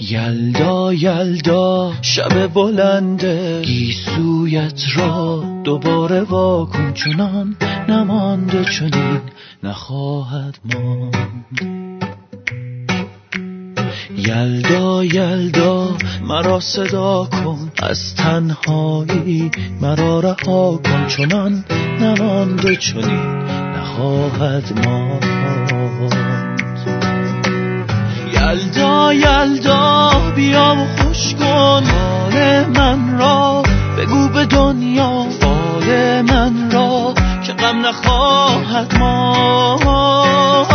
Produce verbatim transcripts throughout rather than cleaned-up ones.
یلدا یلدا شب بلنده، گیسویت را دوباره واکن، چنان نمانده چنین نخواهد ماند. یلدا یلدا مرا صدا کن، از تنهایی مرا رها کن، چنان نمانده چنین نخواهد ماند. یلدا یلدا بیا و خوش کن حال من را، بگو به دنیا حال من را که غم نخواهد ماند.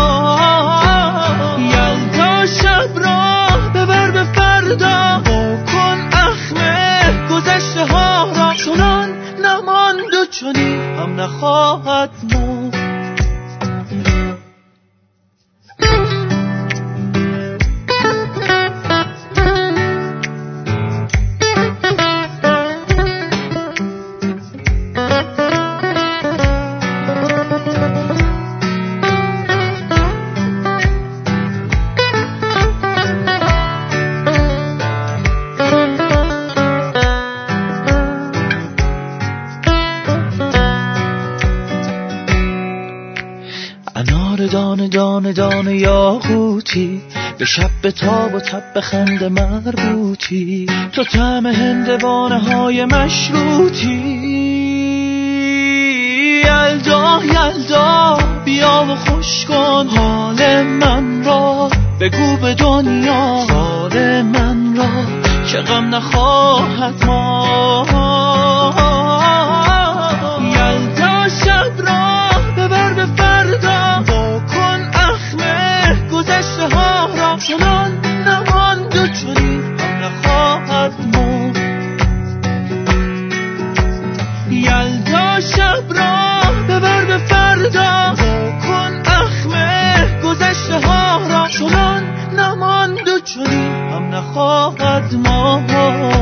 یلدا شب را ببر به فردا، بکن اخمه گذشته ها را، چنان نماند و چنین هم نخواهد ماند. انار دانه دانه دانه یاقوتی، به شب به تاب و تب خنده مربوطی، تو طعم هندوانه های مشروطی. یلدا یلدا بیا و خوش کن حال من را، بگو به دنیا حال من را که غم نخواهد ماند. یلدا شب را ببر به فردا، بکن اخمه گذشته ها را، چنان نماند و چنین هم نخواهد ماند. یلدا شب را ببر به فردا، بکن اخمه گذشته ها را، چنان نماند و چنین هم نخواهد ماند.